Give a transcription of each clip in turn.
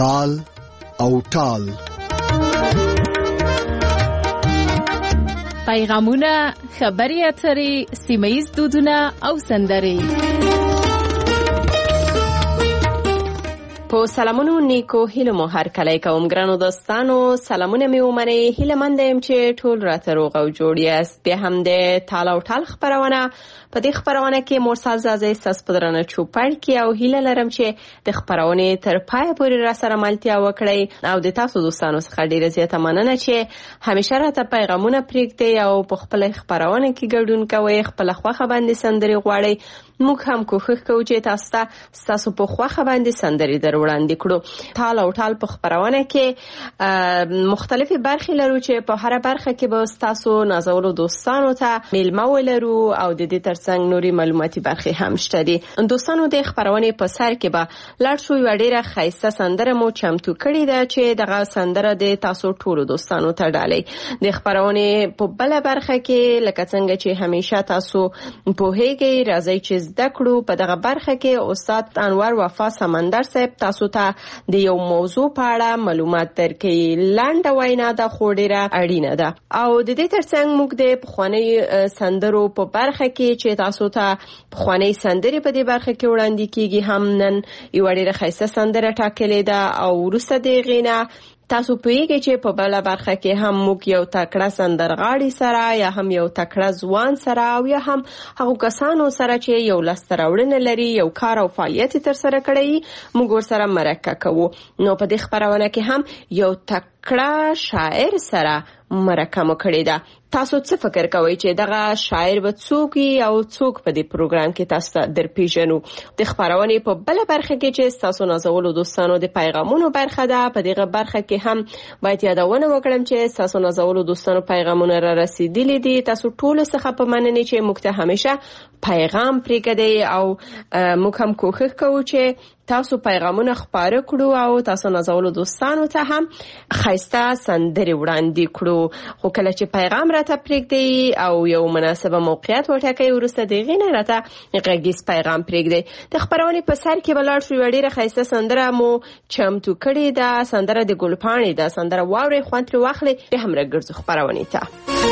تال او ټال. پیغامونه، خبري اترې، سیمه‌ییز دودونه او سندرې. په سلامونو نیکو هیله مو هر کله کوم ګرانو دوستانو، سلامونه می ومنئ. هیله مند یم چې ټول راته روغ او جوړ یاست. بیا هم د تال او ټال خبرونه. په دې خبرونه کې مرسل زازي ساس پدرانه چوپړ کې او هیله لرم چې د خبرونه تر پای پورې را سره ملتیا وکړئ او د تاسو دوستانو څخه ډیره زیاته مننه چې همیشه راته پیغامونه پرېږدئ او په خپل خبرونه کې ګډون کوئ، خپل خوښه باندې سندري غواړئ. موږ هم کوښښ کوو چې تاسو په خوښه باندې سندري وړاندې کړو. تال او ټال په خبرونه کې مختلفې برخې لرو چې په هر برخه کې به تاسو نازولو دوستانو ته میلمه ولرو او د دې ترڅنګ نوري معلوماتي برخې هم شته دي. دوستانو د خبرونه په سر کې به لاړ شو. یو ډیره ښایسته سندره مو چمتو کړې ده چې دغه سندره د تاسو ټولو دوستانو ته ډالۍ. د خبرونه په بل برخه کې لکه څنګه چې همیشه تاسو پوهیږئ، راځي چې زده کړو. په دغه برخه کې استاد انور وفا سمندر صاحب تاسو ته د یو موضوع په اړه معلومات درکوي. لنډه وینا ده خو ډیره اړینه ده. او د دې ترڅنګ موږ د پخواني سندرو په برخه کې چې تاسو ته پخواني سندري په دې برخه کې وړاندې کیږي هم نن یو ډیره ښایسته سندره ټاکلې ده او وروسته د غینا تاسو پوهیږئ چې په بل برخه کې هم موږ یو تکړه سندرغاړي سره یا هم یو تکړه ځوان سره او یا هم هغه کسانو سره چې یو لاسته راوړنه لري، یو کار او فعالیت تر سره کړی، موږ ورسره مرکه کوو. نو په دې خبرونه کې هم یو تکړه شاعر سره مرکه مو کړې ده. تاسو څه فکر کوئ چې دغه شاعر به څوک او څوک په دې پروګرام کې تاسو در پیژنو؟ د خبرونه په بل برخه کې چې تاسو نازولو دوستانو د پیغامونو برخه ده، په دغه برخه کې هم باید یادونه وکړم چې تاسو نازولو دوستانو پیغامونه را رسیدلي دي. تاسو ټول څخه په مننه چې موږ ته همیشه پیغام پرېږدئ او موږ هم کوښښ کوو چې تاسو پیغامونه خپاره کړو او تاسو نازولو دوستانو ته هم ښایسته سندري وړاندې کړو. خو کله چې پیغام راته پرېږدئ او یو مناسبه موقعیت وټاکئ، وروسته د هغې نه راته غږیز پیغام پرېږدئ. د خپرونې په سر کې به لاړ شو. یوه ډېره ښایسته سندره مو چمتو کړې ده، سندره د ګلپاڼې ده. سندره واورئ، خوند ترې واخلئ، بیا هم راګرځو خپرونې ته.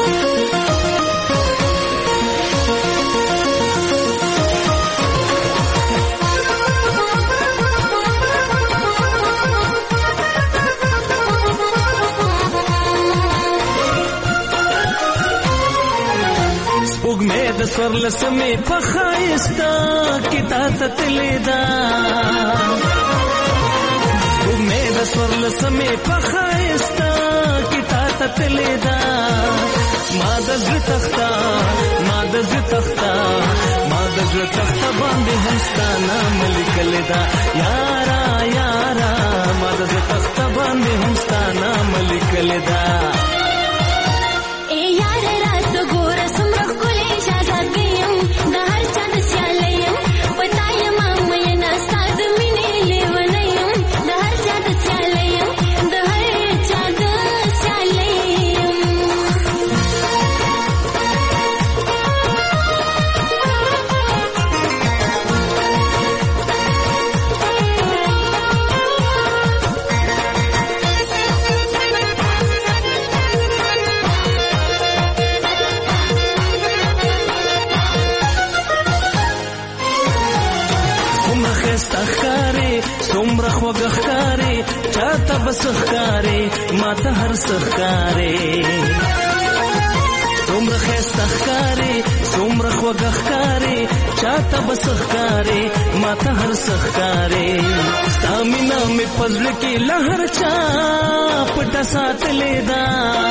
وګمې د سورلسمې په ښایسته کې تا ته تللې ده، وګمې د سورلسمې په ښایسته کې تا ته تللې ده. ما د زړه تخته باندې هم ستا نامه لیکلې ده. یارا ما د زړه تخته باندې هم ستا نامه لیکلې ده. څومره خوږه ښکارې، چاته به څه ښکارې، ماته هر څه ښکارې. څومره ښایسته ښکارې، څومره خوږه ښکارې، چاته به څه ښکارې، ماته هر څه ښکارې. ستا مینه مې په زړه کې له هر چا پټه ساتلې ده،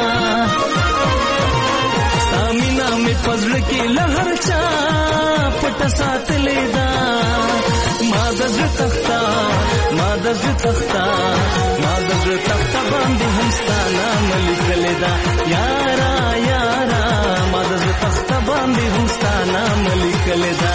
ستا مینه مې په زړه کې له هر چا پټه ساتلې ده. ما د زړه تخته باندې هم ستا نامه لیکلې ده. یارا ما د زړه تخته باندې هم ستا نامه لیکلې ده.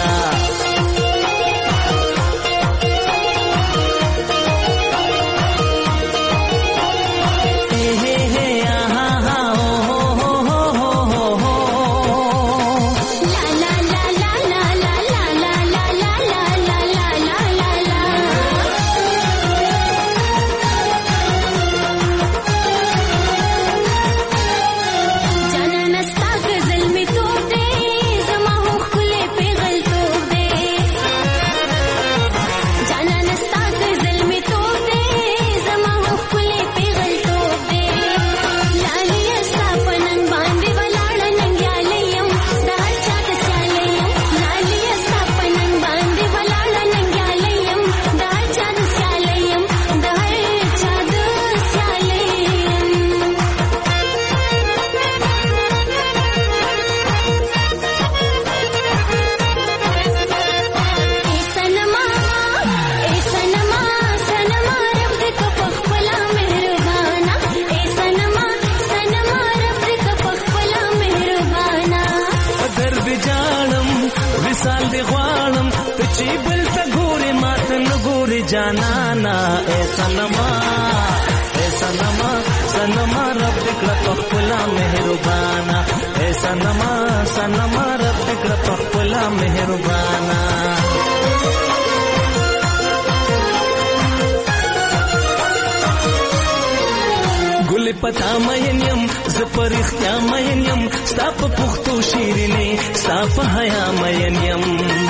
جانانا اے سنما سنما رب دکړه پخپلا مهربانا اے سنما رب دکړه پخپلا مهربانا ګل پتا مینم ز پرختیا مینم ستا په پختو شیرینه ستا په حیا مینم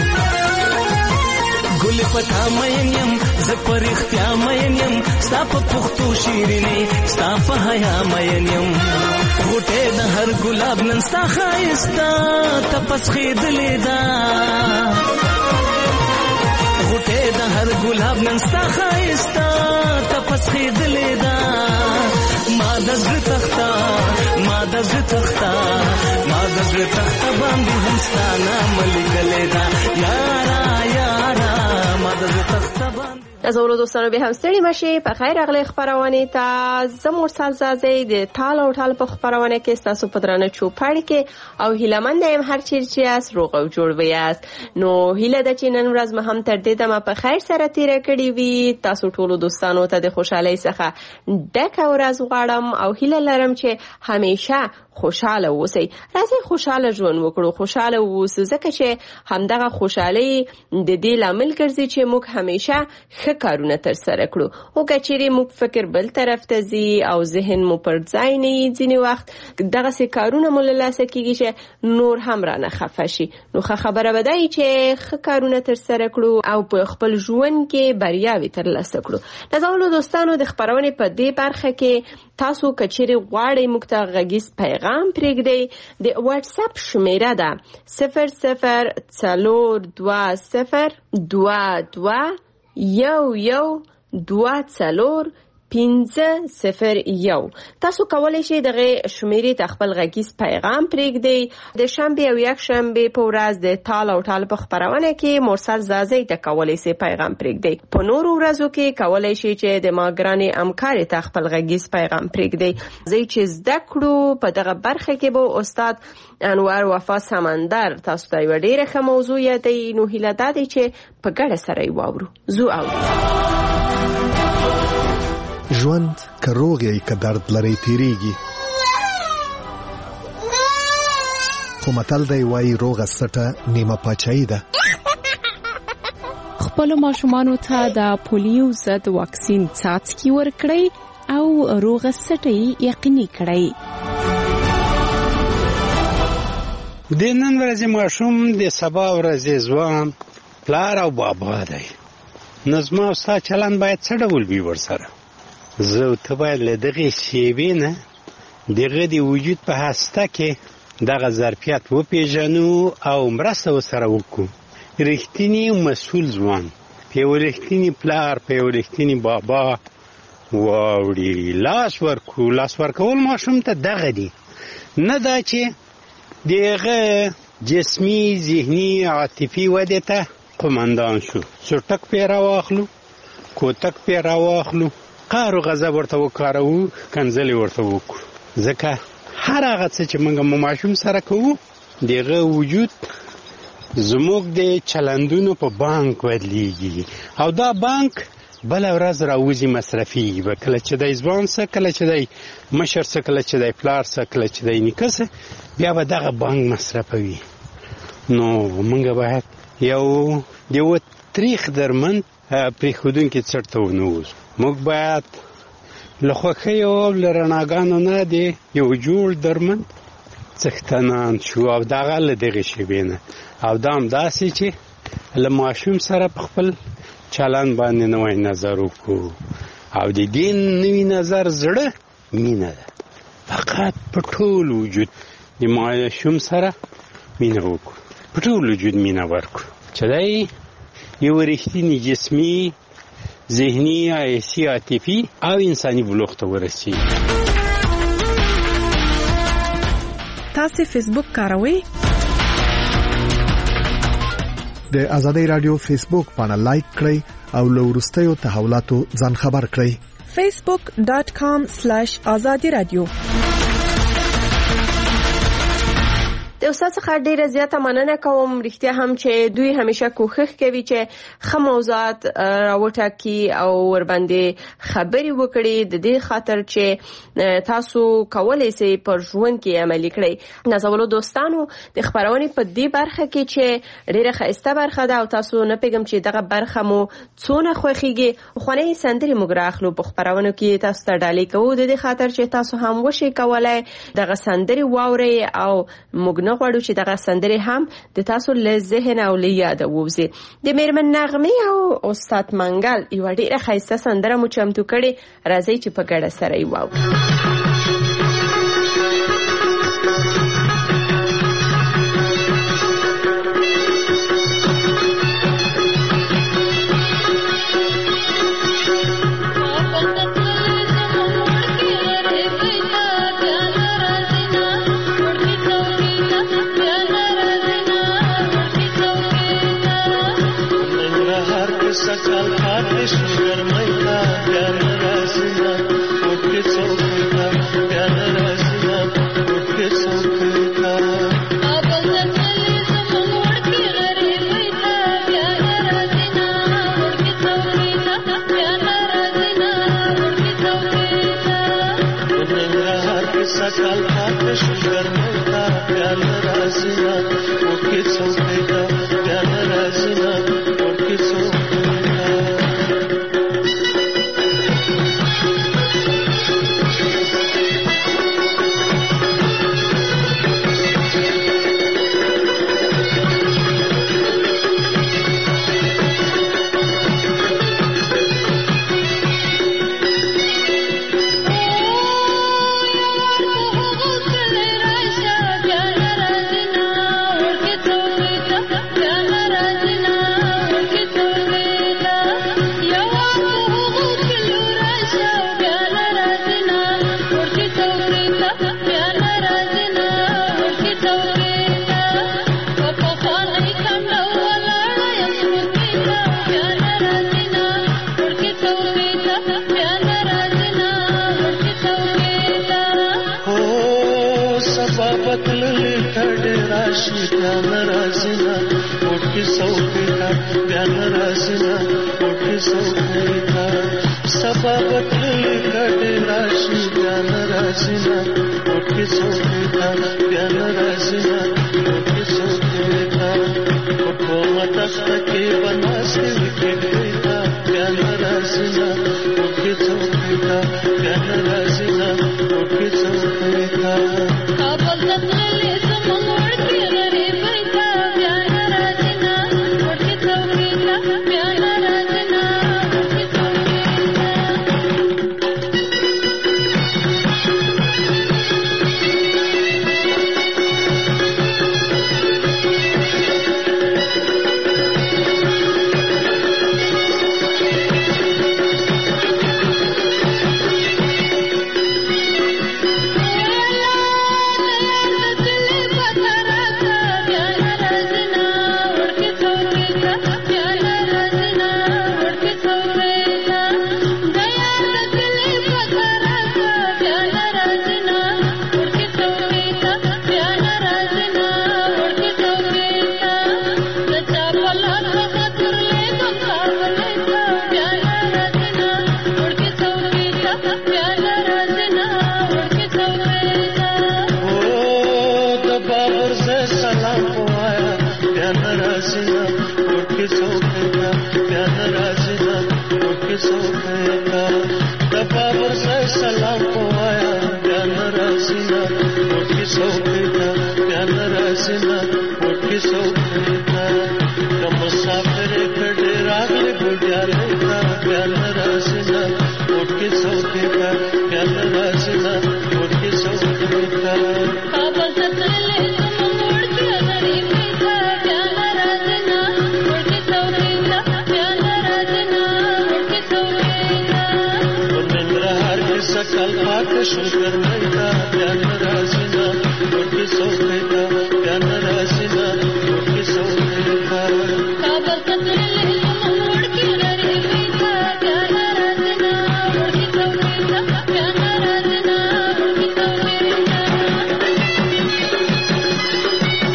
ګل پتا مینم ز پرختیا مینم ستا په پختو شیرینه ستا په حیا مینم غټه د هر ګلاب نن ستا خایستا تپس خېدلې دا غټه د هر ګلاب نن ستا خایستا تپس خېدلې دا ما د زړه تخته باندې همستانه ملګلې دا یارا ما د زړه تخته باندې نازولو دوستانو به هم ستړي مشي په خیر اغلی خبرونه ته زمورسال زازي د تال او ټال په خبرونه کې تاسو په درنه چوپړ کې او هیلمند هم هر چیرې اس روغ او جوړ ویاست نو هیله د چینن ورځ مهم تر دې دمه په خیر سره تیر کړی وي تاسو ټول دوستانو ته د خوشحالي څخه ډک ورځ غواړم او هیله لرم چې همیشه خوشاله اوسئ راځي خوشاله ژوند وکړو خوشاله اوسو ځکه چې همدغه خوشحالي د دې لامل ګرځي چې موږ همیشه ښه کارونه تر سره کړو او کچېرې موږ فکر بل طرف ته ځي او ذهن مو پر ځای نه ځینې وخت دغه سي کارونه مو له لاسه کیږي چې نور هم رانه خفه شي نو خبره به دی چې ښه کارونه تر سره کړو او په خپل ژوند کې بریاوي تر لاسه کړو نازولو دوستانو د خبرونه په دې برخه کې تاسو کچېرې غواړئ موږ ته غږیز پیغام پرېږدئ د واتس اپ شمیره ده 002022 501 تاسو کولای شئ دغه شمیرې ته خپل غږیز پیغام پرېږدئ د شنبه او یک شنبه په ورځ د تال او ټال په خبرونه کې مرسل زازي ته کولای شئ پیغام پرېږدئ په نور ورځو کې کولای شئ چې د ماګرانې همکار ته خپل غږیز پیغام پرېږدئ زه چې زده کړو په دغه برخه کې به استاد انور وفا سمندر تاسو ته یو ډیره ښه موضوع یادوي نو هیله ده چې په ګډه سره یې واورو زو او ژوند که روغ یې که درد لري تیریږي خو متل دی وایي روغه سټه نیمه پاچاهي ده خپل ماشومانو ته د پولیو ضد واکسین څاڅکي ورکړئ او روغه سټه یقیني کړئ د نن ورځې ماشوم د سبا ورځې ځوان پلار او بابا دی نظم او ستا چلند باید څه ډول وي ورسره زه ته باید له دغې شیبې نه دغه د وجود په هسته کې دغه ظرفیت وپېژنو او مرسته ورسره وکړو رښتینی مسؤل ځوان په یو رښتیني پلار په یو رښتیني بابا واوړي لاس ورکول ماشوم ته دغه دی نه دا چې دغه جسمي ذهني عاطفي ودې ته قمندان شو سټک پې راواخلو کوتک پې راواخلو قهر او غضب ورته وکارو کنځلې ورته وکړو ځکه هر هغه څه چې موږ ماشوم سره کوو دغه وجود زموږ د چلندونو په بانک بدلیږي او دا بانک بل ورځ راوځي مصرفي به کله چې د ځوان څه کله چې د مشر څه کله چې د پلار څه کله چې د نیکه څه بیا به دغه بانک مصرفوي نو موږ باید یو تاریخ درمند پرېښودونکي څټ ته ونوځو موږ باید له خوښیو او له رڼاګانو نه د یو جوړ درمند څښتنان شو او دغه له دغې شیبې نه او دا همداسې چې له ماشوم سره په خپل چلند باندې نوی نظر وکړو او د دې نوي نظر زړه مینه ده فقط په ټول وجود د ماشوم سره مینه وکړو په ټول وجود مینه ورکړو چې دی یو رښتینی جسمي ذهني حسي عاطفي او انساني بلوغ ته ورسیږي تاسو فیسبوک کاروئ د آزادۍ رادیو فیسبوک باندې لایک کړئ او له وروستیو تحولاتو ځان خبر کړئ facebook.com/azadi radio د د استاد څخه ډیره زیاته مننه کوم. رښتیا هم چې دوی همیشه کوښښ کوي چې ښه موضوعات راوټاکي او ورباندې خبرې وکړي د دې خاطر چې تاسو کولای شئ پر ژوند کې عملي کړئ. نازولو دوستانو د خبرونې په دې برخه کې چې ډیره ښایسته برخه ده او تاسو نه پیګم چې دغه برخه مو څونه خوښیږي. خونې سندرې موږ راخلو په خبرونو کې تاسو ته ډالۍ کوو د دې خاطر چې تاسو هم وشي کولای دغه سندرې واورئ او موږ نه غواړو چې دغه سندرې هم د تاسو له ذهن او له یاده ووځي. د میرمن نغمې او استاد منګل یو ډیره ښایسته سندره مو چمتو کړې، راځئ چې په ګډه سره یې واورو. सकल आतिश गरमैया प्यार रासिना उठ के चौका प्यार रासिना उठ के चौका अब जंगली समोड़ के घरे बैठा प्यार रासिना उठ के चौका प्यार रासिना उठ के चौका नंगरहार के सकल आतिश गरमैया प्यार रासिना उठ के चौका प्यार रासिना उठ के चौका प्यान रासिना उठ के सौका प्यान रासिना उठ के सौका सबाबत कट राशि प्यान रासिना उठ के सौका प्यान रासिना उठ के सौका उठो मतस्त के बनास के बेटा प्यान रासिना उठ के सौका प्यान रासिना उठ के सौका काबल तले समोड़ के घरे बैठा प्यार राजना उठ के चौका प्यार राजना उठ के चौका सलाम पोया प्यान रासिना उठ के सौका प्यान रासिना उठ के सौका मुसाफिर खड़े रागले बुढ़िया लेका प्यान रासिना उठ के सौका प्यान रासिना उठ के सौका काबल तले समोड़ के घरे बैठा प्यान रासिना उठ के सौका प्यान रासिना उठ के सौका सकल आतिश गरमैया प्यान रासिना उठ के सौका प्यान रासिना उठ के सौका काबल तले समोड़ के घरे बैठा प्यान रासिना उठ के सौका प्यान रासिना उठ के सौका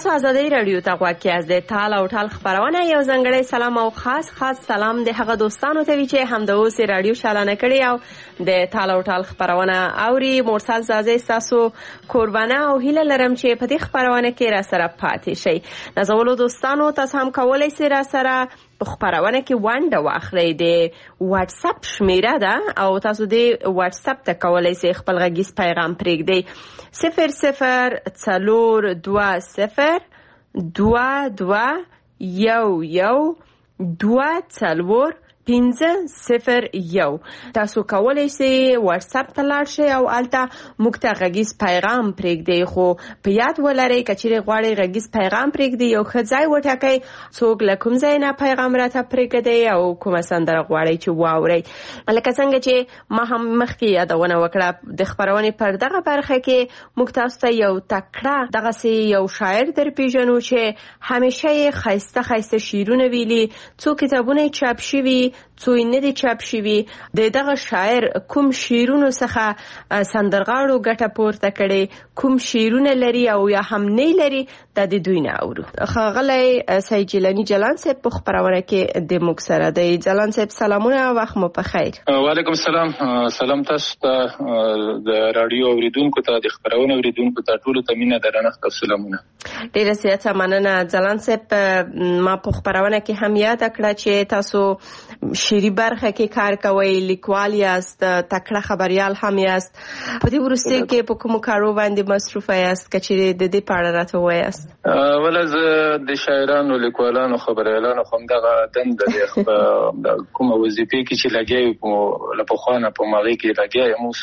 تاسو آزادۍ رادیو ته غوږ یاست. د تال او ټال خپرونه یو ځانګړی سلام او خاص سلام د هغه دوستانو ته وي چې هم د اوس رادیو چالانه کړي او د تال او ټال خپرونه اوري. مرسل زازي تاسو قربانه او هیله لرم چې په دې خپرونه کې را سره پاتې شئ. نازولو دوستانو تاسو هم کولای شئ را سره خبرونه کې ونده واخلئ. د واتس اپ شمیره ده او تاسو د واتس اپ ته کولای شئ خپل غږیز پیغام پرېږدئ. 002211224501. تاسو کولای شئ واتس اپ ته لاړ شئ او الته موږ ته غږیز پیغام پرېږدئ. خو په یاد ولرئ که چیرې غواړئ غږیز پیغام پرېږدئ یو ښه ځای وټاکئ څوک له کوم ځای نه پیغام راته پرېږدئ او کومه سندره غواړئ چې واورئ. لکه څنګه چې ما هم مخکې یادونه وکړه د خپرونې پر دغه برخه کې موږ تاسو ته یو تکړه دغسې یو شاعر درپېژنو چې همیشه یې ښایسته ښایسته شعرونه ویلي. څو کتابونه یې چاپ شوي څو یې نه دي چاپ شوي. د دغه شاعر کوم شعرونو څخه سندرغاړو ګټه پورته کړې کوم شعرونه لري او یا هم نه لري دا د دوی نه اورو. ښاغلی سید جیلاني جلان صاحب په خپرونه کې د موږ سره دی. جلان صاحب سلامونه، وخت مو په خیر. وعلیکم السلام. سلام تاسو ته د رادیو اوریدونکو ته د خپرونه اوریدونکو ته ټولو ته مینه درنښت او سلامونه. ډیره زیاته مننه جلان صاحب. ما په خپرونه کې هم یاد کړه چې تاسو شعري برخه کې کار کوئ، لیکوال یاست، تکړه خبریال هم یاست. په دې وروسته کې په کومو کارو باندې مصروفه یاست که چې د دې په اړه راته ووایاست؟ ولا زه د شاعرانو لیکوالانو خبریالانو خو همدغه دنده دی د کومه وظیفې کې چې لګیا یو له پخوا نه په هغې کې لګیا یم. اوس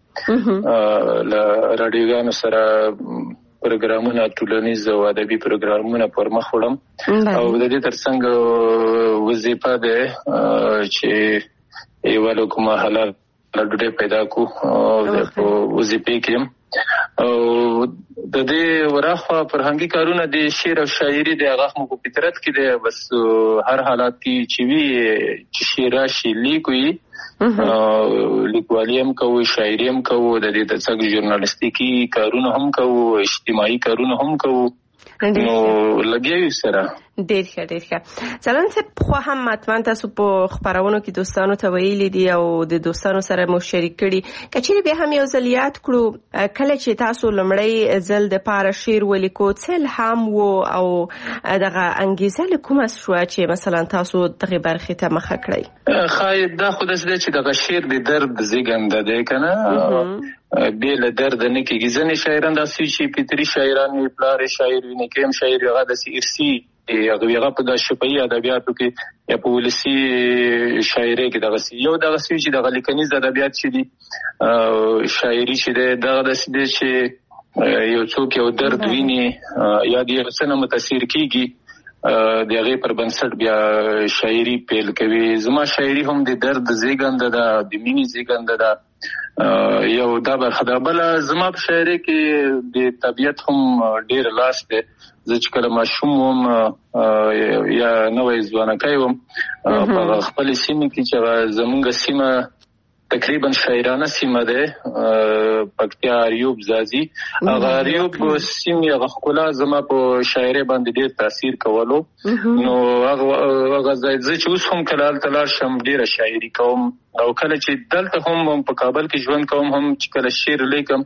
هم له راډیوګانو سره پروګرامونه ټولنیز او ادبي پروګرامونه پر مخ وړم او د دې ترڅنګ وظیفه ده چې یو کومه حلال ډوډۍ پیدا کو په وظیفه کې او د دې ورخه فرهنګي کارونه د شعر او شاعري د هغه مو په فطرت کې ده. بس هر حالات کې چې وی چې شعر راشي لیکوي لیکوالي هم کوو، شاعري هم کوو، د دې ترڅنګ ژورنالیستیکي کارونه هم کوو، اجتماعي کارونه هم کوو. نو لګیو سره ډیر ښه. ځلان صاحب خو هم حتما تاسو په خپرونو کې دوستانو ته ویلي دي او د دوستانو سره مو شریک کړي. که چیرې بیا هم یو ځل یاد کړو کله چې تاسو لومړی ځل د پاره شعر ولیکو څه الهام و او دغه انګیزه له کومه شوه چې مثلا تاسو دغه برخې ته مخه کړئ؟ خای دا خو داسې چې دغه شعر د درد زیږنده دی که نه بې له درده نه کېږي. ځینې شاعران داسې چې فطري شاعران وي، پلار یې شاعر وي، نیکه هم شاعر وي، هغه داسې ارثي هغه په د شفاهي ادبیاتو کې یا په ولسي شاعرۍ کې دغسې یو دغسې چې دغه لیکنیز ادبیات چې دي شاعري چې دی دغه داسې دی چې یو څوک یو درد ویني یا د یو څه نه متاثر کېږي د هغې پر بنسټ بیا شاعري پیل کوي. زما شاعري هم د درد زیږنده ده، د مینې زیږنده ده. یو دا برخه ده. بله زما په شاعرۍ کې د طبیعت هم ډېر لاس دی. زه چې کله ماشوم وم یا نوی ځوانکی وم په خپلې سیمې کې چې زمونږ سیمه تقریبا شاعرانه سیمه ده، پکتیا اریوب زازي. هغه اریوب سیمې هغه ښکلا زما په شاعرۍ باندې ډېر تاثیر کولو. نو هغه ځای زه چې اوس هم کله هلته لاړ شم ډېره شاعري کوم او کله چې دلته هم په کابل کې ژوند کوم هم چې کله شعر لیکم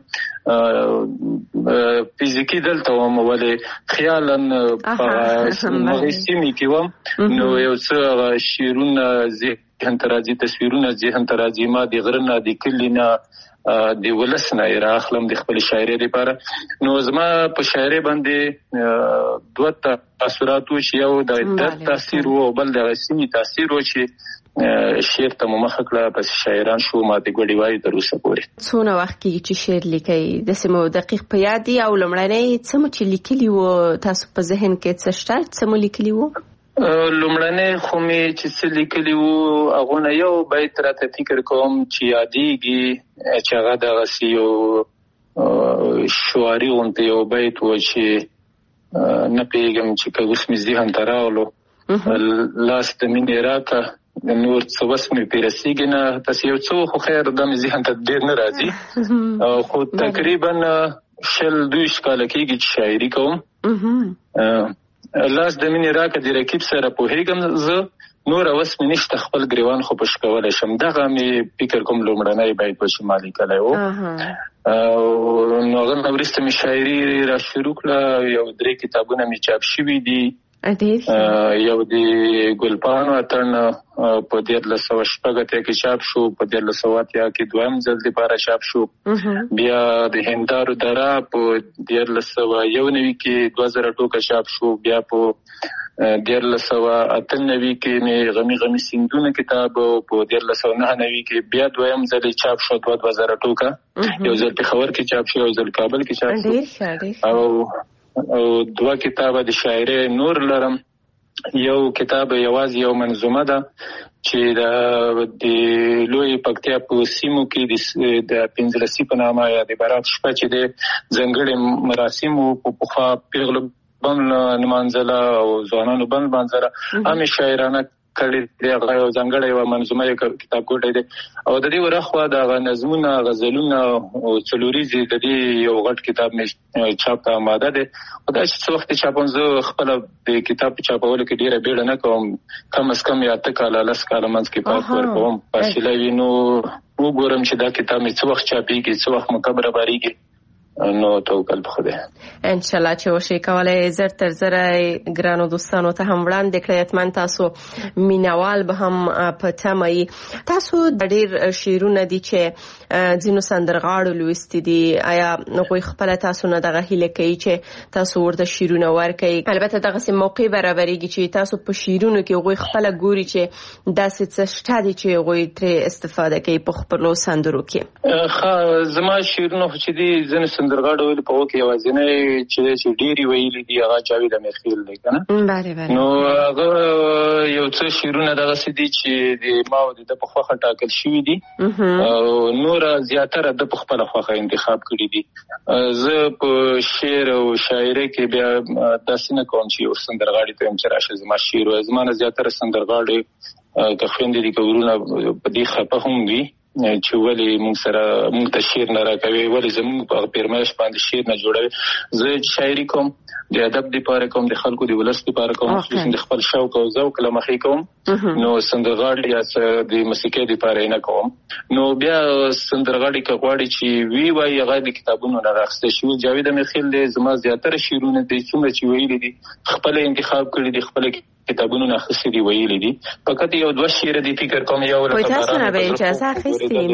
فزیکي دلته وم ولې خیالا په هغې سیمې کې وم. نو یو څه شعرونه ذهن ته راځي، تصویرونه ذهن ته راځي. ما د غره نه د کلي نه د ولس نه یې رااخلم د خپلې شاعرۍ لپاره. نو زما په شاعرۍ باندې دوه تاثرات و چې یو د درد تاثیر و او بل د سیمې تاثیر و چې شعر ته مو مخه کړه. پس شاعران شو ما د ګوډې وایي تر اوسه پورې. څونه وخت کېږي چې شعر لیکئ؟ داسې مو دقیق په یاد دي او لومړنی څه مو چې لیکلي وو تاسو په ذهن کې څه شته څه مو لیکلي وو؟ لومړنی خو مې چې څه لیکلي وو هغونه یو بیت راته فکر کوم چې یادېږي چې هغه دغسې یو شعاري غوندې یو بیت و چې نه پوهېږم چې که اوس مې ذهن ته راغلو لاس د مینې راکه نور څه وس مې پرې رسېږي نه. تاسې یو څه خو خیر دا مې ذهن ته ډېر نه راځي خو تقریبا 22 کاله کېږي چې شاعري کوم لاس د مینې راکه د رقیب سره پوهېږم زه نور اوس مې نشته خپل ګریوان خو پش کولی شم. دغه مې فکر کوم لومړنی بیت به چې ما لیکلی و. نو هغه نه وروسته مې شاعري را شروع کړه. یو 3 کتابونه مې چاپ شوي دي. یو د ګلپاڼو اتڼ په 1380 کې چاپ شو، په 1380 کې دویم ځل لپاره چاپ شو. بیا د هندارو دره په 1391 کې 2000 ټوکه چاپ شو. بیا په 1398 کې مې غمی سیندونه کتاب په 1399 کې بیا دویم ځل چاپ شو 2000 ټوکه. یو ځل پېښور کې چاپ شو، یو ځل کابل کې چاپ شو. او 2 کتابه د شاعري نور لرم. یو کتاب یوازې یو منظومه ده چې د لوی پکتیا په سیمو کې د پنځلسی په نامه یا د برات شپه چې د ځنګړي مراسمو په پخوا پیغلو بم نمانځله او ځوانانو بم نمانځله هم شاعرانه کړي دی. هغه یو ځنګړی یو منظومه کتاب کوټی دی. او د دې ورخوا د نظمونه غزلونه او څلوریزې د دې یو غټ کتاب مې چاپ ته آماده دی. او دا چې څه وخت چاپم زه خپله د کتاب په چاپولو کې ډېره بیړه نه کوم. کم از کم 8 کاله 10 کاله منځ کې پات ورکوم. فاصله وي نو وګورم چې دا کتاب مې څه وخت چاپېږي، څه وخت مکه برابرېږي. نو توکل په خدای ان شاء الله چې وشي کولای زر تر زر ګرانو دوستانو ته هم وړاندې کړئ. اتمن تاسو مینوال به هم په تمه تاسو د ډېر شعرونه دي چې ځینو سندرغاړو لوستي دي. آیا غوي خپل تاسو نه دغه هیله کوي چې تاسو ورته شعرونه ورکړئ؟ البته دغه سم موقع برابرېږي چې تاسو په شعرونو کې غوي خپل ګوري چې داسې څه شته دي چې غوي تر استفاده کوي په خپل سندرو کې. زما شعرونه چې دي ځنه سندرغاړو ویل په وکه یوازینه چې ډيري ویلي دي هغه جاوید امیرخیل دی کنه. نو هغه یو څه شعرونه دغه سدي چې د ماو د په خوخه ټاکل شوی دي او نور زیاتره د په خپل خوخه انتخاب کړی دي. زه په شعر او شاعري کې بیا داسې نه کوم چې یو سندرغاړي ته چې راشه زما شعر او زما زیاتره سندرغاړي که خويندې دي کورونه په دې خپه هم دي چې ولې موږ سره موږ ته شعر نه راکوي، ولې زموږ په پیرمایش باندې شعر نه جوړوي. زه شاعري کوم د ادب لپاره کوم، د خلکو د ولس لپاره کوم، خصوصا د خپل شوق او ذوق لمخې کوم. نو سندرغاړي یا د موسیقۍ لپاره نه کوم. نو بیا سندرغاړي کغواړي چې وی وای هغه د کتابونو نه راخسته شو. جاوید امیرخیل د زما زیاتره شعرونه د څومره چې ویلي دي خپل انتخاب کړی دي، خپل کتابونو نه خسته دي ویلي دي. فقط یو 2 شعر دي فکر کوم یو لکه تاسو نه به اجازه اخیستین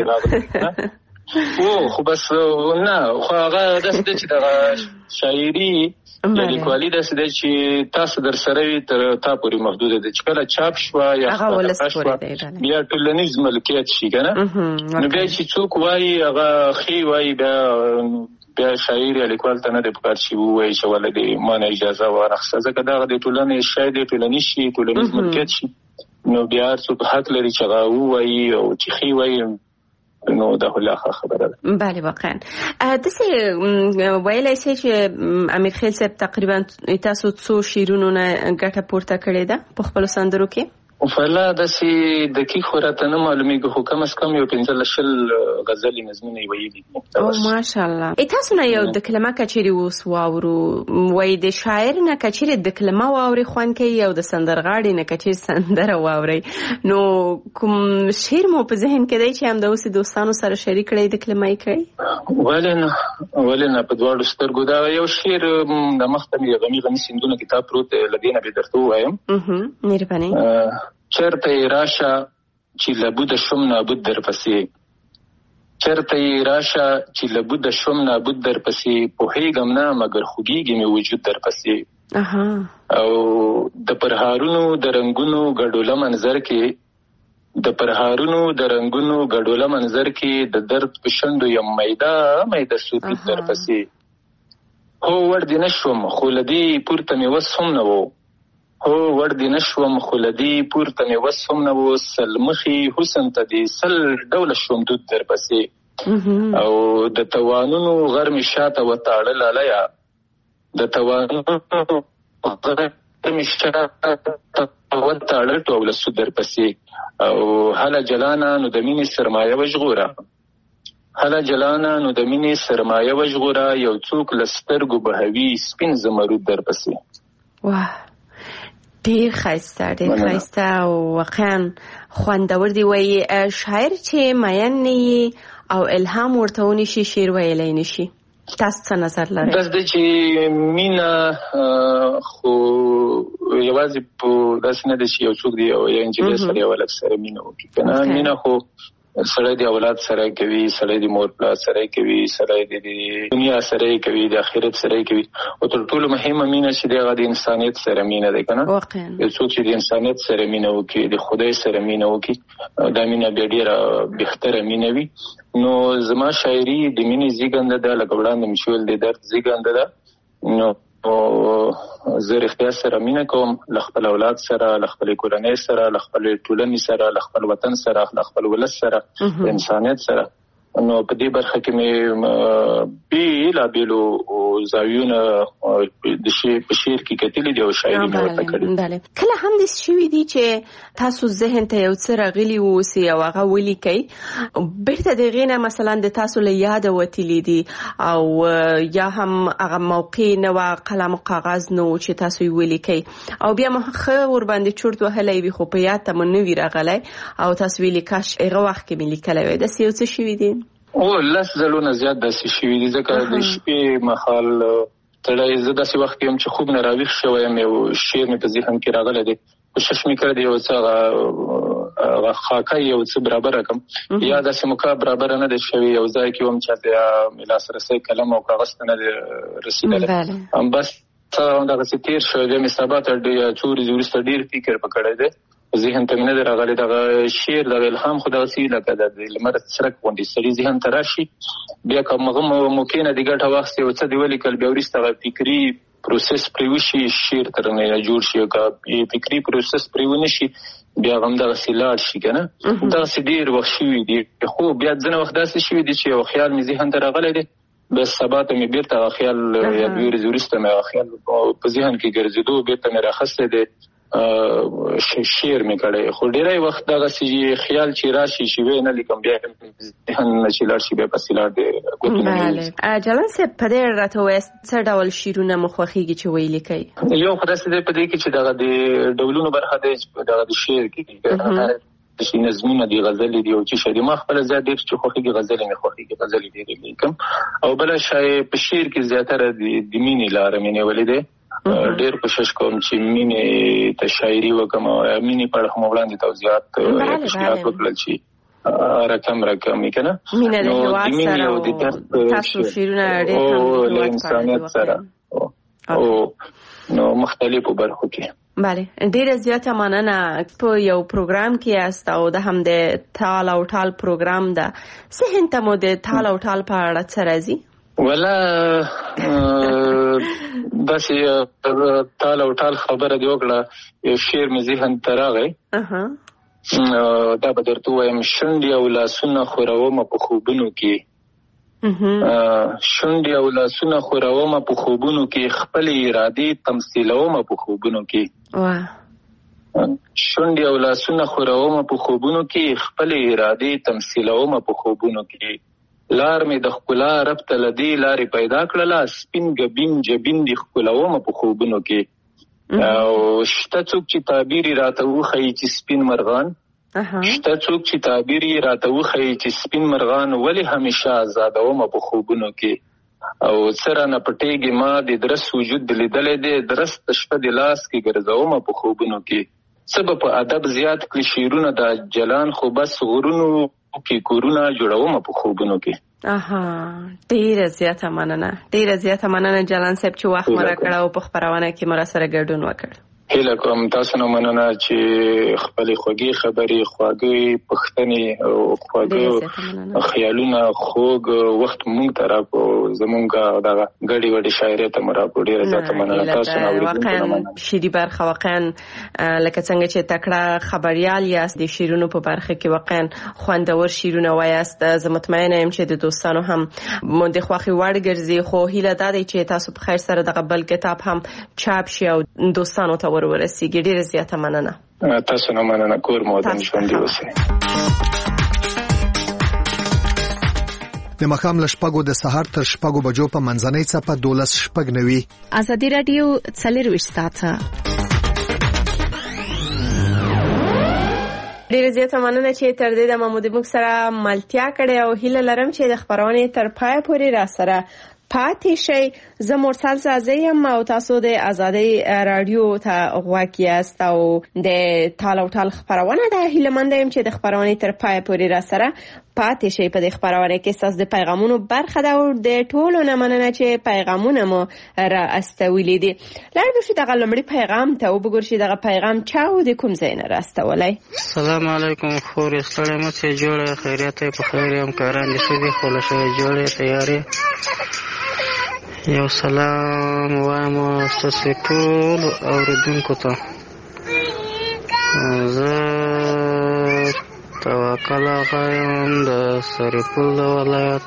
او خو بس نه خو هغه داسې چې د شاعري لیکوالي داسې چې تاسو در سره تر تا پورې محدود دي. چې کله چاپ شو یا بیا ټولنیز ملکیت شي کنه نو بیا چې څوک وایي هغه خي وایي بیا شاعر یا لیکوال ته نه د پکار شي وایي چې ولې ما نه اجازه ورخصه ځکه دا د ټولنې شاید ټولنیز شي ټولنیز ملکیت شي. نو بیا څوک حق لري چې هغه وایي او چې خي وایي نو دا هلاخه خبره ده. بله واقعا داسې ویلی شي چې امیرخیل صاحب تقریبا تاسو څو شعرونو نه ګټه پورته کړې ده په خپلو سندرو کې؟ فعلا داسې دقیق خو راته نه معلومیږي خو کم از کم یو 15 غزلې نظمونه ویلي دي. او ماشاءالله. تاسو نه یو د کلمه کچېري اوس واورو وای د شاعر نه کچېري د کلمه واوري خوان کوي او د سندرغاړي نه کچېري سندره واوري. نو کوم شعر مو په ذهن کې دی چې هم د اوس دوستانو سره شریک کړئ د کلمه یې کړئ؟ ولنه په دواړو سترګو دا یو شعر د مختمي غمی سندونه کتاب پروت لدینه به درته وایم. مهرباني. چرته راشه چې لابد شوم نابود در پسې، چرته راشه چې لابد شوم نابود در پسې، پوهېږم نه مګر خوږیږي مې وجود در پسې. او د پرهارونو د رنگونو ګډوله منظر کې، د پرهارونو د رنگونو ګډوله منظر کې د درد په شندو یم میده میده سود در پسې. هو ور دي نشوم خو لدی پورته مې وس هم نه وو، هو ور دي نشوم خو لدی پورته مې وس هم نه وو، سلمخي حسن ته دي سل ډوله شوم دود در پسې. او د توانونو غر مې شاته وتاړه لالیه، د توانونو غر مې شاته وتاړه ټوله سود در پسې. او هله جلانا نو د مینې سرمایه وژغوره، هله جلانا نو د مینې سرمایه وژغوره یو څوک له سترګو بهوي سپین زمرود درپسې. واه ډیر ښایسته او واقعا خوندور دی. وایي شاعر چې مین نه او الهام ورته ونشي شعر ویلی نشي. تاسو څه نظر لرئ؟ داس دی چې مینه خو یوازې په داسې نه ده چې یو څوک دی یو نجلۍ سره یو هلک سره مینه وکړي که نه. مینه خو سړی د اولاد سره کوي، سړی د مور پلار سره کوي، سړی د دنیا سره کوي، د آخرت سره کوي. او تر ټولو مهمه مینه چې دی هغه د انسانیت سره مینه ده که نه. یو څوک چې د انسانیت سره مینه وکړي، د خدای سره مینه وکړي، دا مینه بیا ډېره بهتره مینه وي. نو زما شاعري د مینې زیږنده ده، لکه وړاندې مې شویل د درد زیږنده ده. نو زه رښتیا سره مینه کوم له خپل اولاد سره، له خپلې کورنۍ سره، له خپلې ټولنې سره، له خپل وطن سره، له خپل ولس سره، د انسانیت سره. نو په دې برخه کې مې بیلابیلو زاویونه د په شعر کې کتلي دي او شاعري مې ورته کړې. کله هم داسې شوي دي چې تاسو ذهن ته یو څه راغلي واوسي او هغه ولیکئ، بیرته د هغې نه مثلا د تاسو له یاده وتلي دي او یا هم هغه موقع نه وه، قلم او کاغذ نه و چې تاسو یې ولیکئ او بیا مو ښه ورباندې چورت وهلی وي خو په یاد ته مو نه وي راغلی او تاسو ویلي کاش هغه وخت کې مې لیکلی وی. داسې یو څه شوي دي؟ 10 ځلونه زیات داسې شوي دي، ځکه د شپې مهال تړی زه داسې وخت یم چې خوب نه راویښ شوی یم، یو شعر مې په ذهن کې راغلی دی، کوشش مې کړی دی یو څه هغه خاکه یو څه برابره کړم، یا داسې موقع برابره نه ده شوې، یو ځای کې وم چې مې لاسرسی قلم او کاغذ ته نه دی رسېدلی. بس دغسې تېر شوی دی، مې سبا ته څو ورځې وروسته ډېر فکر په کړی دی، ذهن ته مې نه دی راغلی. دغه شعر دغه الهام خو دغسې لکه د لمر څرک غوندې سړي ذهن ته راشي، بیا که هغه موقع نه دې ګټه واخیستې یو څه دې ولیکل، بیا وروسته هغه فکري پروسس پرې وشي، شعر ترنه جوړ شي. که فکري پروسس پرې ونه شي بیا هغه همدغسې لاړ شي که نه. دغسې ډېر وخت شوي دي. خو بیا ځینې وخت داسې شوي دي چې یو خیال مې ذهن ته راغلی دی، بس سبا ته مې بېرته هغه خیال یا 2 ورځې وروسته مې هغه خیال په ذهن کې ګرځېدو، بېرته مې راخستی دی، شعر مې کړی. خو ډېری وخت دغسې خیال چې راشي چې ویې نه لیکم، بیا ذهن نه چې لاړ شي بیا پسې لاړ دی ګوتونه. جلان صاحب په دې راته ووایاست څه ډول شعرونه مو خوښېږي چې ویلیکئ؟ یو خو داسې دی په دې کې چې دغه د ډولونو برخه دی چې دغه د شعر کې چې نظمونه دي، غزلې دي او چې شعر. ما خپله زیات ډېر چې خوښېږي غزلې مې خوښېږي، غزلې ډېرې لیکم. او بله شاید په شعر کې زیاتره د مینې لاره مې نیولې دی. ډېر کوشش کوم چې مینې ته شاعري وکړم او مینې په اړه هم وړاندې توضیحات تشریحات وکړل چې رقم یې که نه. مینه د هېواد سره او تاسو شعرونه ډېر هم د انسانیت سره او نو مختلفو برخو کې. بله، ډیره زیاته مننه. په یو پروګرام کې یاست او د هم د تال او ټال پروګرام ده. ذهن ته مو د تال او ټال په اړه څه راځي؟ ولا داسې تال او ټال خبره دې وکړه، یو شعر مې ذهن ته راغی، دا به درته ووایم. شونډې او لاسونه خورومه په خوبونو کې، شونډې او لاسونه خورومه په خوبونو کې، خپلې ارادې تمثیلومه په خوبونو کې. شونډې او لاسونه خورومه په خوبونو کې، خپلې ارادې تمثیلومه په خوبونو کې. لار مې د ښکلا رب ته له دې لارې پیدا کړله، سپین ګبین جبین دې ښکلومه په خوبونو کې. او شته څوک چې تعبیر یې راته وښیي چې سپین مرغان، شته څوک چې تعبیر یې راته وښیي چې سپین مرغان ولې همیشه آزادومه په خوبونو کې. او څه رانه پټېږي ما د درس وجود لیدلی دی، درس د شپه د لاس کې ګرځومه په خوبونو کې. څه به په ادب زیات کړي شعرونه دا جلان، خو بس غرونو کې کورونه جوړومه په خوبونو کې. ډیره زیاته مننه، ډیره زیاته مننه جلان صاحب چې وخت مو راکړ او په خپرونه کې مو سره ګډون وکړ. هیله کوم تاسو نه مننه چې خپلې خوږې خبرې، خواږه پوښتنې او خواږه خیالونه، خوږ وخت مونږ ته راکړو، زمونږ دغه ګډې وډې شاعرۍ ته مو راکړو. ډېره زیاته مننه تاسو نه اورېدونکو نه مننه. شعري برخه واقعا لکه څنګه چې تکړه خبریال یاست، د شعرونو په برخه کې واقعا خوندور شعرونه وایاست. زه مطمئنه یم چې د دوستانو هم مو د خوښې وړ ګرځي. خو هیله دا دی چې تاسو په خیر سره دغه بل کتاب هم چاپ شي او دوستانو ته ورسیږي. ډیره زیاته مننه. تاسو نه مننه. کور مو ودان ژوندي اوسئ. د مخام لشپګو د سحر تر شپګو بجو په منځنۍ څپه 12:09. ازادي رادیو 24 ساعته. ډیره زیاته مننه چې تر دې د محمود موږ سره ملتیا کړې او هیله لرم چې د خبرونې تر پای پورې را سره پاتې شئ. زه مرسل زازی یم او تاسو د ازادي رادیو ته غوږ یاست او د تال او ټال خبرونه ده. هیله مند یم چې د خبرونې تر پای پورې را سره پاتې شئ. په دې خبرونه کې تاسو د پیغامونو برخه ده او د ټولو نه مننه چې پیغامونه مو را استولې دي. لږ به دغه لمړی پیغام ته وګورئ چې دغه پیغام چا و د کوم ځای نه راستولای. السلام علیکم خور ستړی مې چې جوړه خیریت په خیر یم کاران دي شوی خو له شوی جوړه تیاری یو سلام وایم تاسو ټول اوریدونکو ته. زه توکل غواړم د سرپل ولایت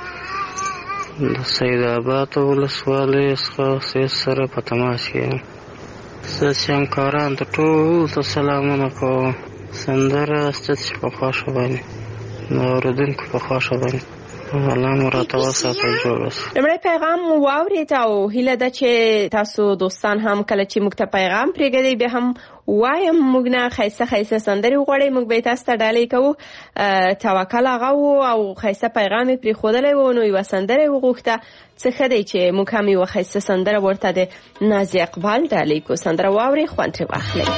د سید آباد ولسوالۍ څخه سره په تماس یم. زه چې همکاران ته ټول ته سلامونه کوم. سندره ستاسو په خوښه باندې د اوریدونکو په خوښه باندې الله مو راته وساتي جوړ اوسئ. لمړی پیغام واورید او هیله ده چې تاسو دوستان هم کله چې موږ ته پیغام پرېږدئ بیا هم وایم موږ نه ښایسته سندرې وغواړئ. موږ به تاسو ته ډالۍ کوو. توکل هغه و او ښایسته پیغام یې پرېښودلی و نو یوه سندره یې وغوښته. څه ښه دی چې موږ هم یوه ښایسته سندره ورته د نازي اقبال ډالۍ کړو. سندره واورئ خوند ترې واخلئ.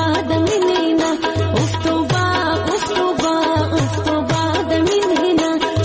Uftoba, uftoba, uftoba, da minina.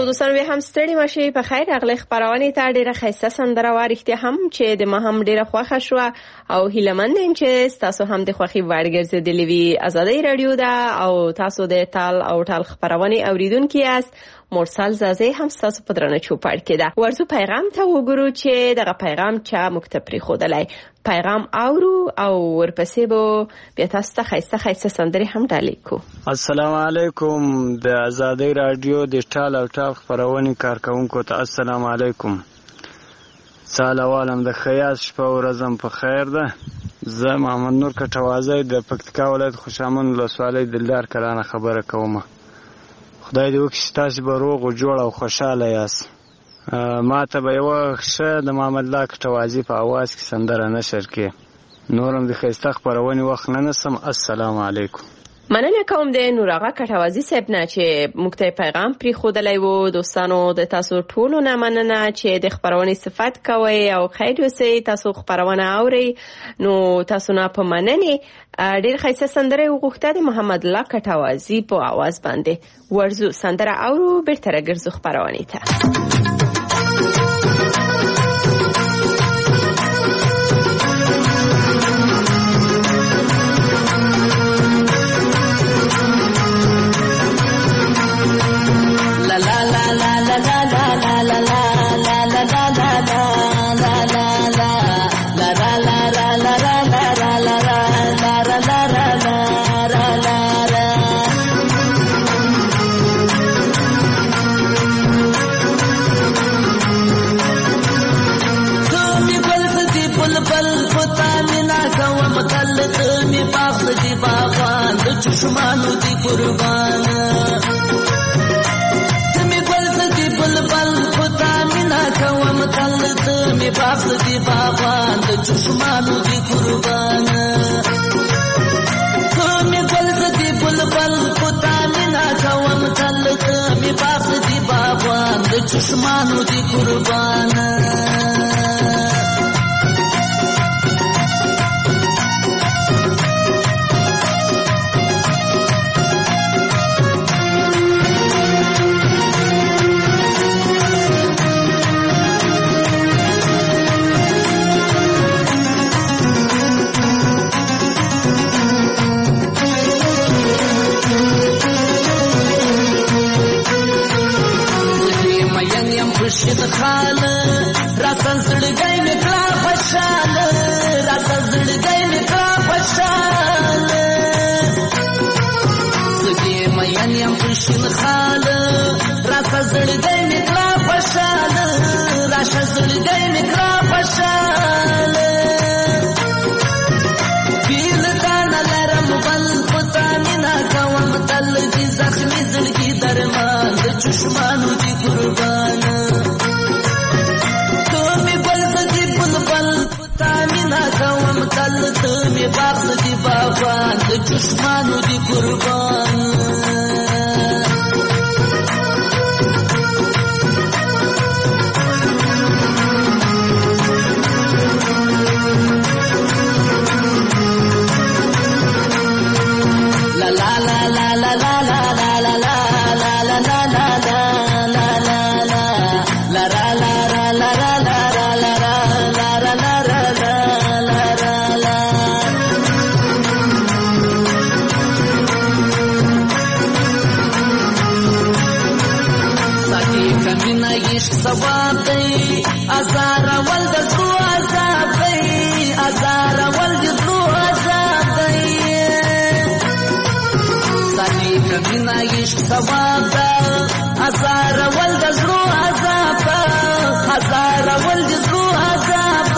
دوستانو به هم ستړي مشي په خیر اغلی خبرونه ته ډیره خسته سندره وارختي هم چې د ما هم ډیره خوښه شو او هیلمند چې تاسو هم د خوخي وړګرځېدلې وي آزادۍ رادیو ده او تاسو د تال او ټال خبرونه اوریدونکو یاست. مرسل زازه هم تاسو په درنه چوپړ کې ده. ورته پیغام ته وګورو چې دغه پیغام چا مکتب خودلای پیغام اورو او ورپسې به بیا تاسو ته خسته سندري هم ډالې کو. السلام علیکم د آزادۍ رادیو د ټال او ټال خبرونه کارکونکو ته السلام علیکم. سلام د خیاس شپه ورځم په خیر ده. زه محمد نور کټوازی د پکتیکا ولایت خوشامند ولسوالۍ دلدار کلانه خبره کوم. خدای دې وکړي تاسو به روغ او جوړ او خوشاله یاست. ما ته به یو ښه د محمد الله کټوازی په आवाज کې سندره نشر کې. نورم د خیسته خبرونه وخت نه نسم. السلام علیکم. مننه کوم د نور آقا کټوازی صاحب نه چې مکتب پیغام پری خودلای وو. دوستانو د تاسو ټولو نه مننه چې د خبرونه صفات کوي او خیر اوسئ. تاسو خبرونه اوري نو تاسو نه په مننه ډیر خیسته سندره وغوښته د محمد الله کټوازی په आवाज باندې. ورزو سندره اورو بیرته راګرځو خبرونه ته. چشمانو دی قربان تمی گل دی بلبل خدا مینا کوم تلت می باغ دی باغان چشمانو دی قربان تمی گل دی بلبل خدا مینا کوم تلت می باغ دی باغان چشمانو دی قربان. شد خال راته زړګی مې کړه خوشاله راته زړګی مې کړه خوشاله زګې مین یم خوشین خال راته زړګی مې کړه خوشاله راشه زړګی مې کړه خوشاله بیل دانه لرم بل خدا مینا کوم تل دې زخمي زړګي درمان د چشمانو دي قربان می باغ دی باغان د چشمانو دی قربان. لا لا لا لا لا لا لا لا لا لا ثواب دی ازار ول د زړه عذاب دی ازار ول د زړه عذاب دی سړي کمنه عشق ثواب دی ازار ول د زړه عذاب ازار ول د زړه عذاب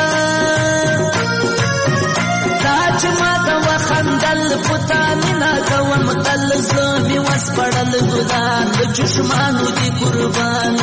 تاج ما د وخندل پتا مینا کوم تل زمي وسپړل ګدان د چشمانو دی قربان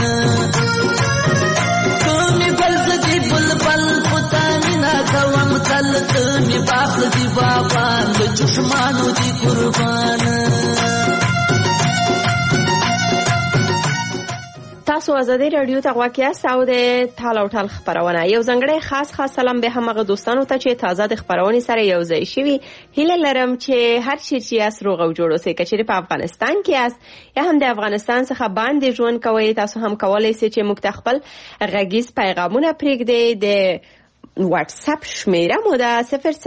می باغ دی باغان د چشمانو دی قربان. تاسو آزادۍ رادیو ته غواړئ یاست او د ټال او ټال خبرونه یو ځانګړی خاص سلام به همغه دوستانو ته چې تازه د خبرونې سره یو ځای شوي. هیله لرم چې هر چی چې یاست روغ او جوړ اوسئ. که چیرې په افغانستان کې یاست یا هم د افغانستان څخه باندې ژوند کوئ، تاسو هم کولی شئ چې موږ ته خپل غږیز پیغامونه پرېږدئ. د واتس اپ شمیره مو ده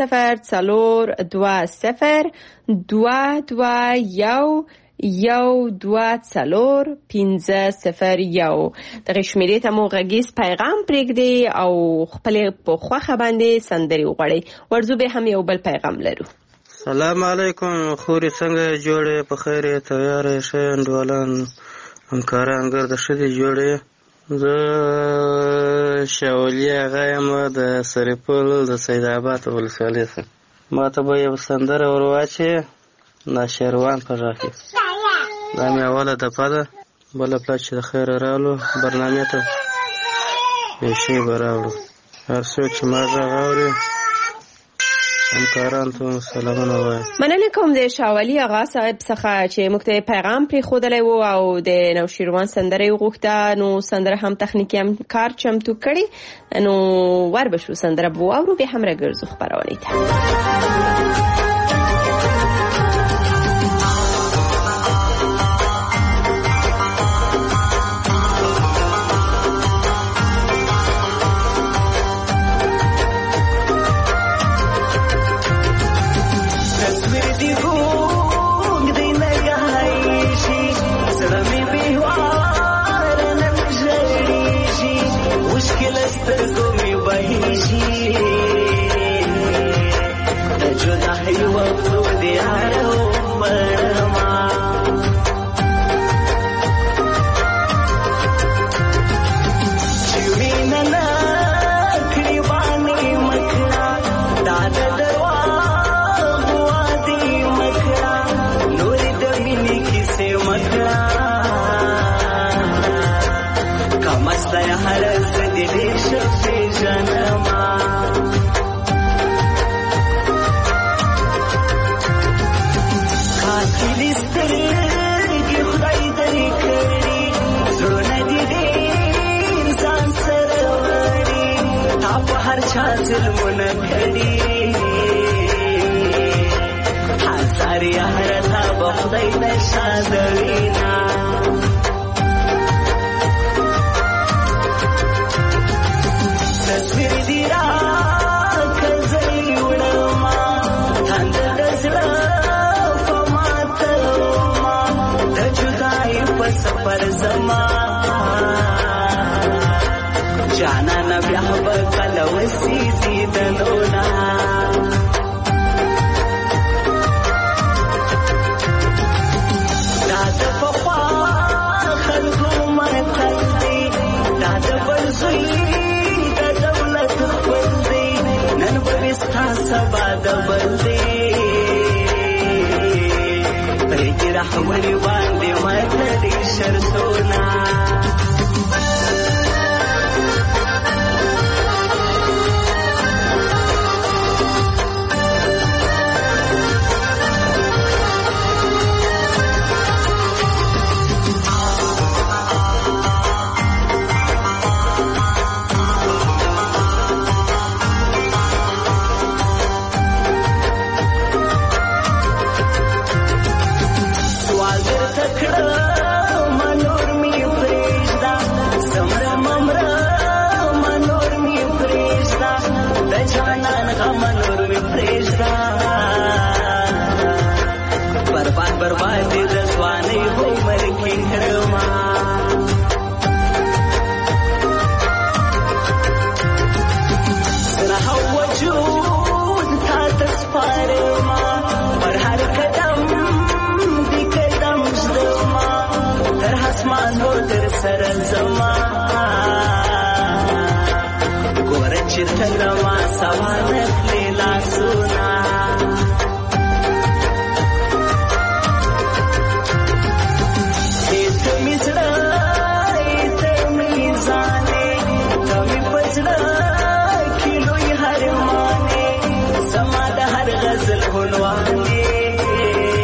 00220211501. دغه شمیرې ته مو غږیز پیغام پرېږدئ او خپل په خوښه باندې سندرې وغواړئ. ورځو به هم یو بل پیغام لرو. سلام علیکم خوري، څنګه جوړې؟ په خیر یې، تیار یې؟ ښه انډوالان همکاران ګرده ښه دي جوړې؟ زه شاولي هغه یم د سرپل د سیدآباد ولسوالۍ څخه. ما ته به یو سندره ور واچوې ناشروان په غږ کې. دا مې اوله دفعه ده، بله پله چې د خیره راغلو برنامې ته یو شی به راوړو. هر څوک چې ما غږ اوري همکاران ته سلامونه وایم. مننه کوم د شاولي آغا صاحب څخه چې موږ ته پیغام پرېښودلی و او د نوشیروان سندره یې وغوښته. نو سندره هم تخنیکي هم کار چمتو کړي. نو ور به شو سندره به واورو، بیا هم راګرځو خپرونې ته.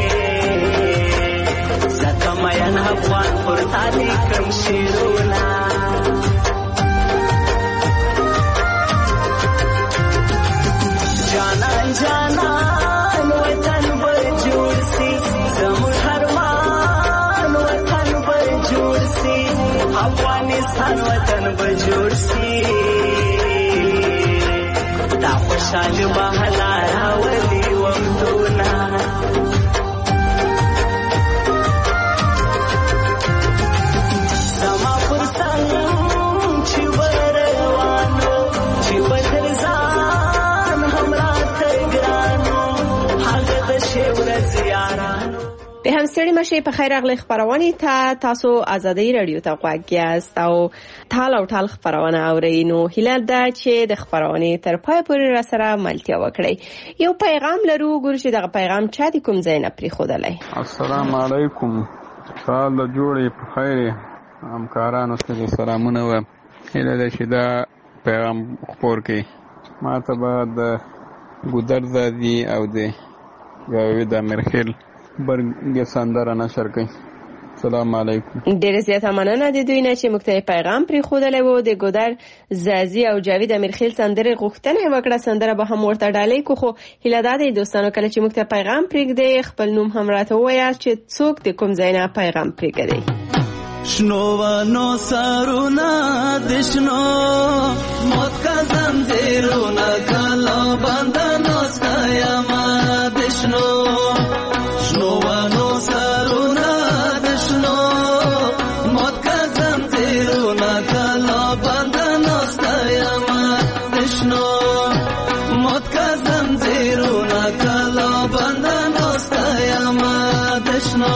زکه مین افغان پر تاریخ شیرونه وطن به جوړ سي دا خوشحاله محله راولي وختونه زما پر سلام چې وروانو چې بدل ځان هم راته ګرانو هغه د شی ورځ یارانو. به هم ستړي مشي په خیر اغلی خبرونه ته تاسو ازادي رادیو ته غواړئ او ټال او ټال خبرونه اورئ. نو هلال دا چې د خبرونه تر پای پورې را سره ملتیا وکړئ. یو پیغام لرو ګور چې دغه پیغام چا د کوم ځای نه پرې خودلای. السلام علیکم، سال جوړې په خیر همکارانو سره سلامونه و. هله د شدا پیغام خبر کې ما ته بعد ګودر زادي او د جاوید امرخیل برګه سندره نشر کړي. السلام علیکم. ډېر زیات مننه د دوی نه چې موږ ته پیغام پرې خودلې وو. د ګودر زازي او جاوید امیرخیل سندره غوښتنه وکړه، سندره به هم ورته ډالۍ کو. خو هیله ده دوستانو کله چې موږ ته پیغام پرېږدي خپل نوم هم راته ووایاست چې څوک د کوم ځای نه پیغام پرېږدي. شنو ونو سرونه د شنو موت کا زنجیرونه کلا بندنو ستایما د شنو شنو ونو سرونه د شنو موت کا زنجیرونه کلا بندنو ستایما د شنو موت کا زنجیرونه کلا بندنو ستایما د شنو.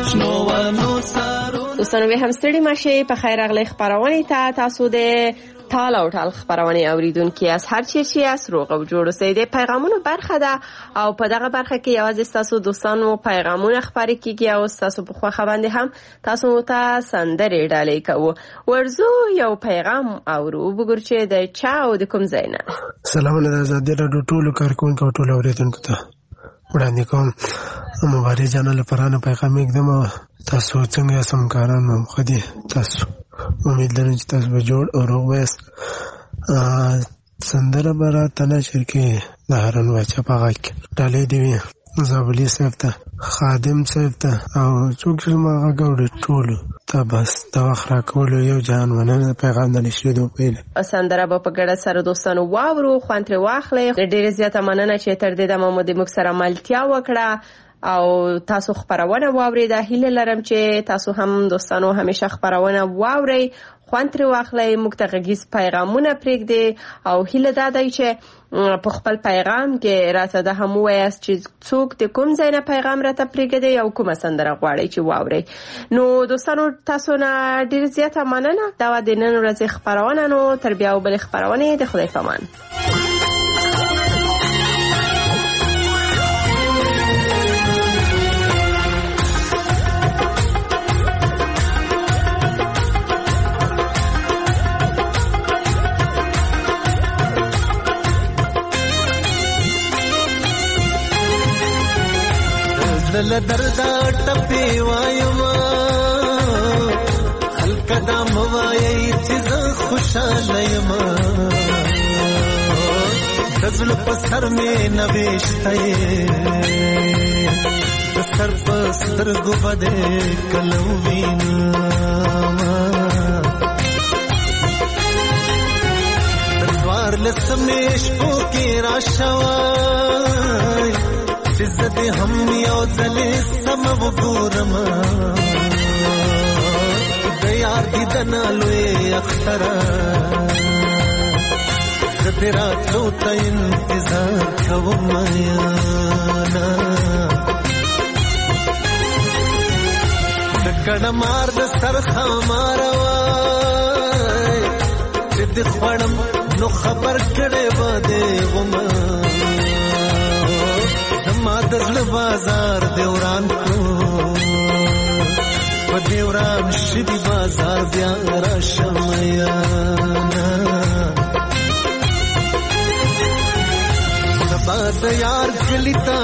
دوستانو به هم ستړي مشه په خیر اغلی خبرونه ته تاسو د تال او ټال خبرونه اوریدونکو اس هر چی چې اس روغ او جوړ اوسئ. د پیغامونو برخه ده او په دغه برخه کې یوازې تاسو دوستانو پیغامونه خبرې کیږي او تاسو په خو خوند هم تاسو ته سندرې ډالې کوو. ورزو یو پیغام اورو وګور چې د چا او د کوم ځای نه. سلام علیکم آزادي راډیو ټولو کارکونکو او ټولو اوریدونکو ته وړاندې کوم مبارک جان لپاره نه پیغام اقدام تاسو څنګه سمکاران او خدي تاسو امید لرم چې تاسو به جوړ او روغ وایست. سندره برا تنه شرکې د هارون واچا په غاک ډالې دی زابلی صاحب ته خادم صاحب ته او څوک چې ما غوړې ټولو ته بس د وخت راکولو یو جان ونه پیغام د نشریدو پیل. سندره په ګډه سره دوستانو واورو خوانتر واخلې. ډېر زیاته مننه چې تر دې د محمد موږ سره ملتیا وکړه او تاسو خبرونه واوري. د هیله لرم چې تاسو هم دوستانو همیشه خبرونه واوري خوانتر واخلې. موږ ته غږیز پیغامونه پرېږدي او هیله دا دی چې په خپل پیغام کې راته د هم وایاست چې څوک د کوم ځای نه پیغام راته پرېږدي او کومه سندره غواړي چې واوري. نو دوستانو تاسو نه ډېر زیاته مننه. دا د نن ورځې خبرونه نو تر بیا بل خبرونه د خدای په امان. دل دردا ټپي وایما خلک دا موایي چې زه خوشاله یم. دزل په سر مې نوښته د سر په سترګو باندې کلو وینم. دروار لسمې شپو کې راشوای عزت هم یو ځلې سم وګورم. د یار دیدن لوی اختر زه راتلو ته انتظار کوم یانا. د کډه مار د سر خمار وای چې د خوړم نو خبر کړي باندې ومه. ما دزل بازار دیوران کو په دیوران شدی بازار بیا را شمیانا. سبا د یار کلی تا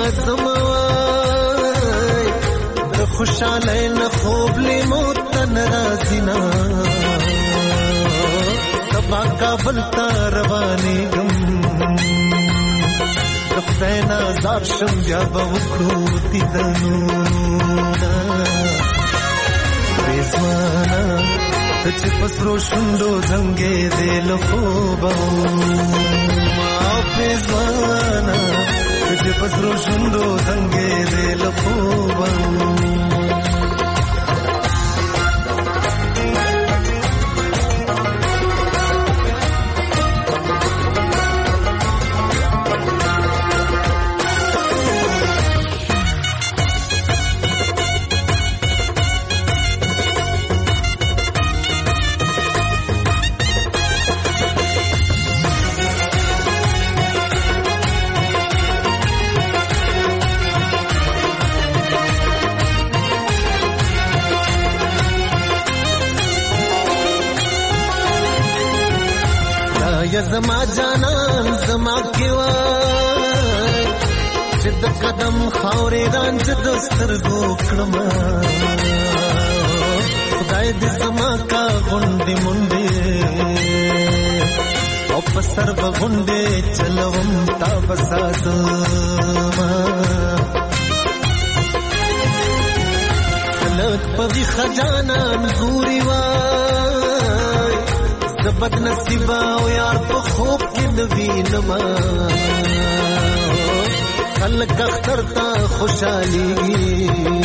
زموای د خوشاله نه خوب لی موت نرازینا. سبا کابل تا رواني گم خدای نازار شم بیا به وکړو دیدنونه. پریزوانا ته چې په سرو شونډو زنګېدې له خوبه ما پریزوانا ته چې په سرو شونډو زنګېدې له خوبه. زما جانان زما کیوای چې د قدم خاورې رانج د سترګو کړم. خدای دې زما کا غونډې منډې او په سر به غونډې چلوم تا بساتما. خلک په ویښه جانان ګوري وای د بد نصیبه او یار په خوب کې د وینما. خلک اختر ته خوشحالي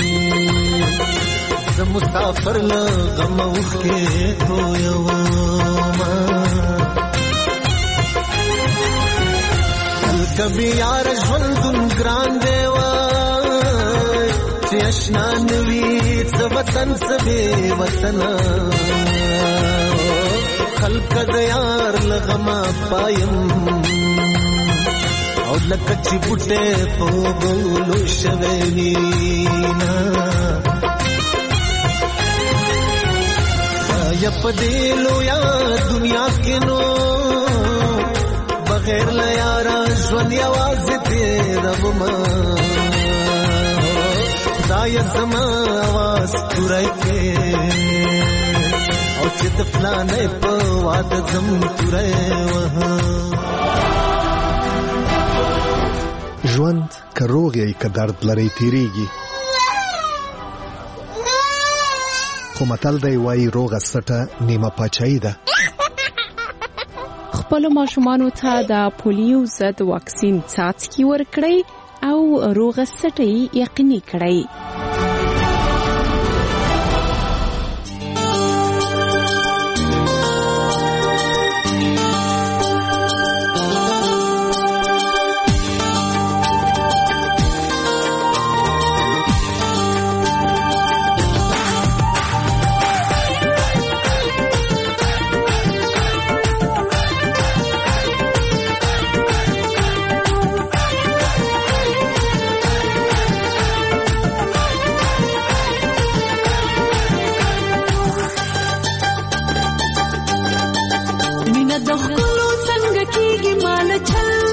زه مسافر له غم اوښکې تویومه. کبھی یار ژوندون ګران دی وای چې اشنا نوي څه وطن څه بې وطنه. خلق د یار لغما پایم او لکه چې بوټه په بولو شوینا یا پدیلو یا دنیا کې نو بغیر لا یارا ژوند یوازې تیرو ما دای زما आवाज تورای کې او چې د پلانې په واده زم تورای وه ژوند که روغ یې که درد لري تیریږي خو متل دی وایي روغه سټه نیمه پاچاهي ده. خپلو ماشومانو ته د پولیو ضد واکسین څاڅکي ورکړئ او روغه سټه یقیني کړئ. د خپلو څنګه کېږي مال چل